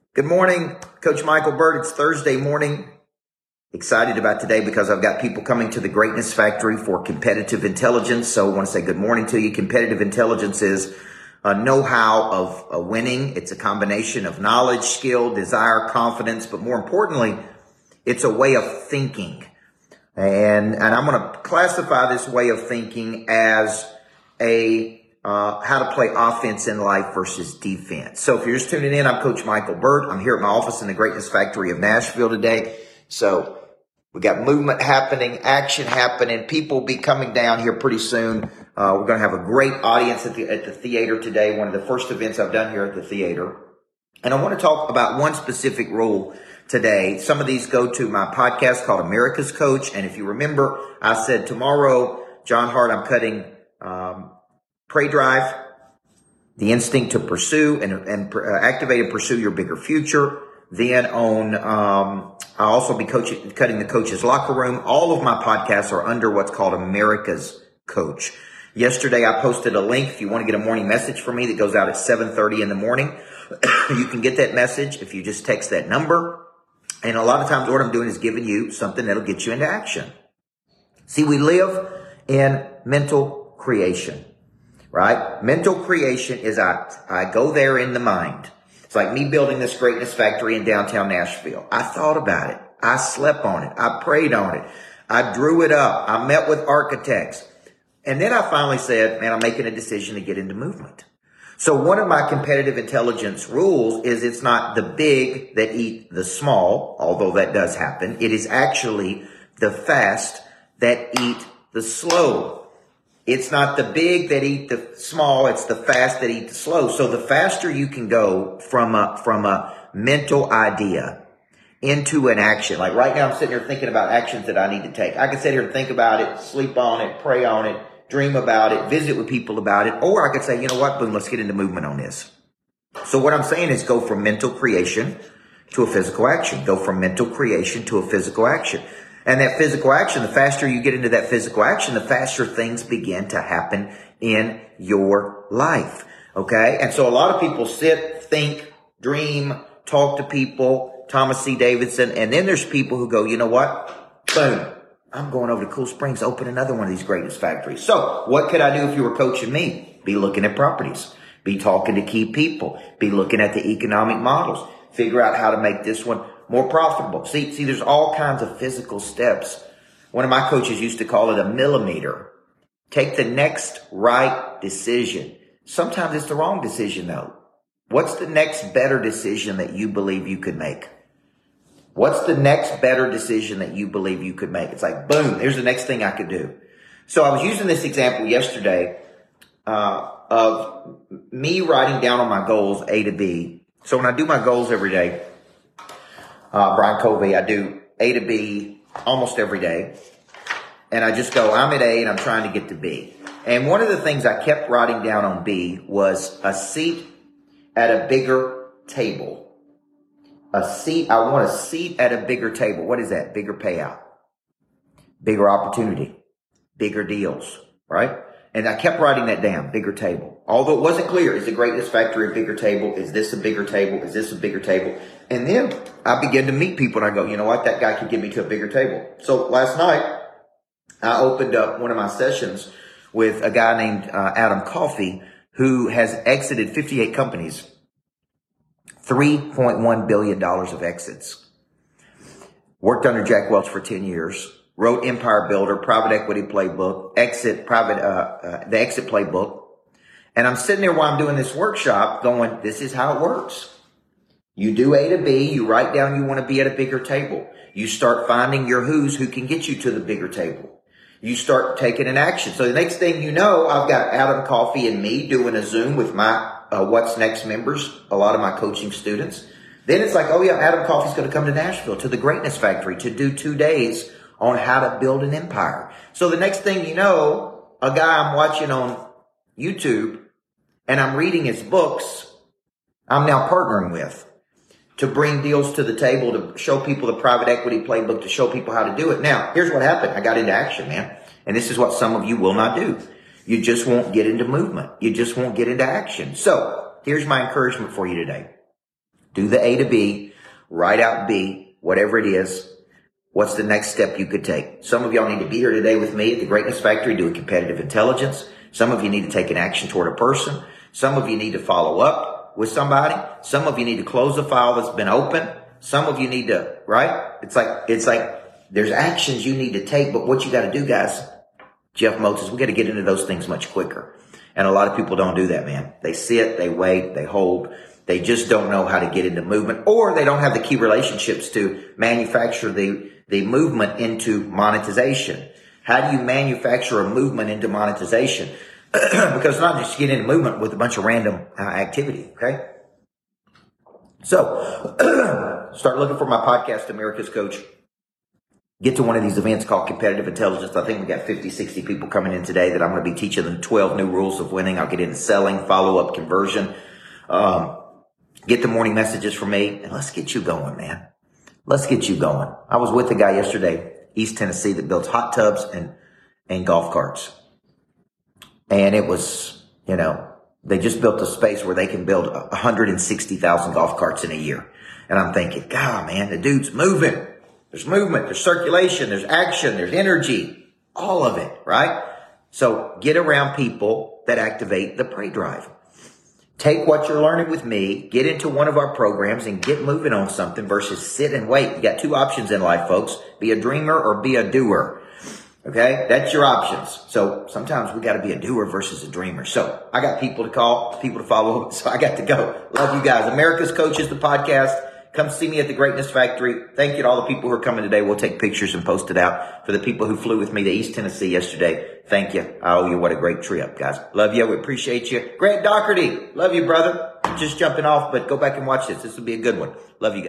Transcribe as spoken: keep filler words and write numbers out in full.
Good morning, Coach Michael Burt. It's Thursday morning. Excited about today because I've got people coming to the Greatness Factory for competitive intelligence. So I want to say good morning to you. Competitive intelligence is a know-how of uh, winning. It's a combination of knowledge, skill, desire, confidence, but more importantly, it's a way of thinking. And, and I'm going to classify this way of thinking as a Uh, how to play offense in life versus defense. So if you're just tuning in, I'm Coach Michael Burt. I'm here at my office in the Greatness Factory of Nashville today. So we got movement happening, action happening. People will be coming down here pretty soon. Uh, we're going to have a great audience at the, at the theater today. One of the first events I've done here at the theater. And I want to talk about one specific rule today. Some of these go to my podcast called America's Coach. And if you remember, I said tomorrow, John Hart, I'm cutting, um, Pray Drive, the instinct to pursue and, and uh, activate and pursue your bigger future. Then on, um, I'll also be coaching, cutting the coach's locker room. All of my podcasts are under what's called America's Coach. Yesterday, I posted a link. If you want to get a morning message from me that goes out at seven thirty in the morning, you can get that message if you just text that number. And a lot of times what I'm doing is giving you something that'll get you into action. See, we live in mental creation. Right? Mental creation is I, I go there in the mind. It's like me building this Greatness Factory in downtown Nashville. I thought about it. I slept on it. I prayed on it. I drew it up. I met with architects. And then I finally said, man, I'm making a decision to get into movement. So one of my competitive intelligence rules is it's not the big that eat the small, although that does happen. It is actually the fast that eat the slow. It's not the big that eat the small. It's the fast that eat the slow. So the faster you can go from a, from a mental idea into an action. Like right now I'm sitting here thinking about actions that I need to take. I can sit here and think about it, sleep on it, pray on it, dream about it, visit with people about it. Or I could say, you know what? Boom, let's get into movement on this. So what I'm saying is go from mental creation to a physical action. Go from mental creation to a physical action. And that physical action, the faster you get into that physical action, the faster things begin to happen in your life. Okay? And so a lot of people sit, think, dream, talk to people, Thomas C. Davidson, and then there's people who go, you know what? Boom. I'm going over to Cool Springs, open another one of these Greatness Factories. So what could I do if you were coaching me? Be looking at properties. Be talking to key people. Be looking at the economic models. Figure out how to make this one more profitable. See, see, there's all kinds of physical steps. One of my coaches used to call it a millimeter. Take the next right decision. Sometimes it's the wrong decision though. What's the next better decision that you believe you could make? What's the next better decision that you believe you could make? It's like, boom, here's the next thing I could do. So I was using this example yesterday, uh, of me writing down on my goals A to B. So when I do my goals every day, Uh, Brian Covey, I do A to B almost every day. And I just go, I'm at A and I'm trying to get to B. And one of the things I kept writing down on B was a seat at a bigger table. A seat, I want a seat at a bigger table. What is that? Bigger payout, bigger opportunity, bigger deals, right? And I kept writing that down, bigger table. Although it wasn't clear, is the Greatness Factory a bigger table? Is this a bigger table? Is this a bigger table? And then I began to meet people and I go, you know what? That guy could get me to a bigger table. So last night I opened up one of my sessions with a guy named uh, Adam Coffey, who has exited fifty-eight companies, three point one billion dollars of exits. Worked under Jack Welch for ten years. Wrote Empire Builder, Private Equity Playbook, Exit, Private, uh, uh, the Exit Playbook. And I'm sitting there while I'm doing this workshop going, this is how it works. You do A to B, you write down you want to be at a bigger table. You start finding your who's who can get you to the bigger table. You start taking an action. So the next thing you know, I've got Adam Coffey and me doing a Zoom with my uh, What's Next members, a lot of my coaching students. Then it's like, oh yeah, Adam Coffey's going to come to Nashville, to the Greatness Factory to do two days on how to build an empire. So the next thing you know, a guy I'm watching on YouTube and I'm reading his books, I'm now partnering with to bring deals to the table, to show people the Private Equity Playbook, to show people how to do it. Now, here's what happened. I got into action, man. And this is what some of you will not do. You just won't get into movement. You just won't get into action. So here's my encouragement for you today. Do the A to B, write out B, whatever it is. What's the next step you could take? Some of y'all need to be here today with me at the Greatness Factory doing competitive intelligence. Some of you need to take an action toward a person. Some of you need to follow up with somebody. Some of you need to close a file that's been open. Some of you need to, right? It's like, it's like there's actions you need to take, but what you got to do, guys, Jeff Moses, we got to get into those things much quicker. And a lot of people don't do that, man. They sit, they wait, they hold. They just don't know how to get into movement, or they don't have the key relationships to manufacture the, the movement into monetization. How do you manufacture a movement into monetization? Because it's not just get into movement with a bunch of random uh, activity, okay? So start looking for my podcast, America's Coach. Get to one of these events called Competitive Intelligence. I think we got fifty, sixty people coming in today that I'm going to be teaching them twelve new rules of winning. I'll get into selling, follow-up, conversion. Um, get the morning messages from me, and let's get you going, man. Let's get you going. I was with a guy yesterday, East Tennessee, that builds hot tubs and, and golf carts. And it was, you know, they just built a space where they can build one hundred sixty thousand golf carts in a year. And I'm thinking, God, man, the dude's moving. There's movement, there's circulation, there's action, there's energy, all of it, right? So get around people that activate the prey drive. Take what you're learning with me, get into one of our programs and get moving on something versus sit and wait. You got two options in life, folks. Be a dreamer or be a doer. Okay? That's your options. So sometimes we got to be a doer versus a dreamer. So I got people to call, people to follow. So I got to go. Love you guys. America's Coach is the podcast. Come see me at the Greatness Factory. Thank you to all the people who are coming today. We'll take pictures and post it out. For the people who flew with me to East Tennessee yesterday, thank you. I owe you. What a great trip, guys. Love you. We appreciate you. Grant Doherty, love you, brother. Just jumping off, but go back and watch this. This will be a good one. Love you guys.